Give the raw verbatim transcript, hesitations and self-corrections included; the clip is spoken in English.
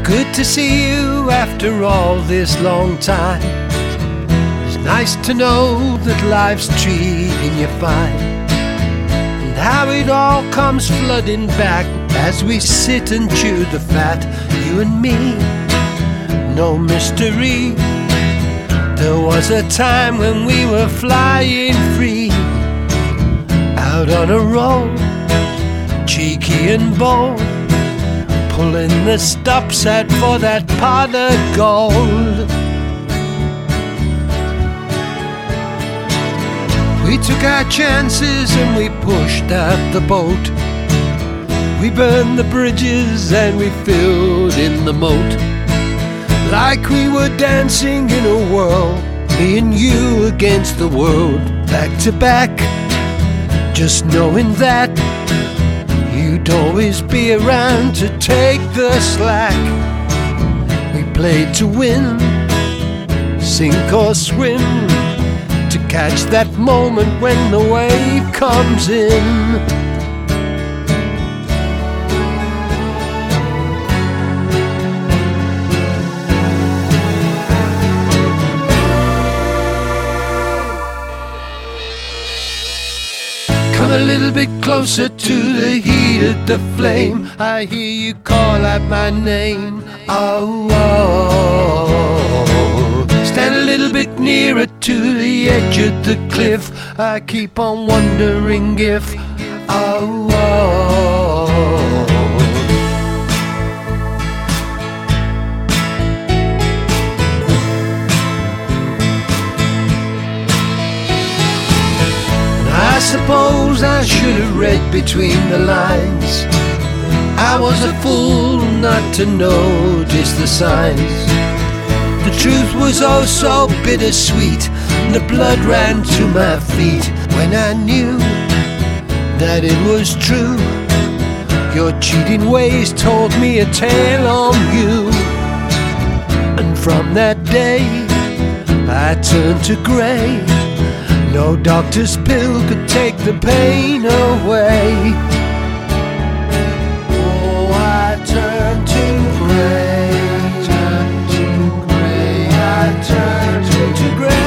Good to see you after all this long time. It's nice to know that life's treating you fine, and how it all comes flooding back as we sit and chew the fat, you and me. No mystery. There was a time when we were flying free, out on a roll, cheeky and bold, pulling the stops out for that pot of gold. We took our chances and we pushed out the boat. We burned the bridges and we filled in the moat, like we were dancing in a whirl, me and you against the world, back to back, just knowing that you'd always be around to take the slack. We played to win, sink or swim, to catch that moment when the wave comes in. Come a little bit closer to the heat of the flame. I hear you call out my name. Oh, oh, stand a little bit nearer to the edge of the cliff. I keep on wondering if, oh, oh, I suppose I should have read between the lines. I was a fool not to notice the signs. The truth was oh so bittersweet, and the blood ran to my feet when I knew that it was true. Your cheating ways told me a tale on you, and from that day I turned to grey. No doctor's pill could take the pain away. Oh, I turned to grey, turned to grey, I turned to grey.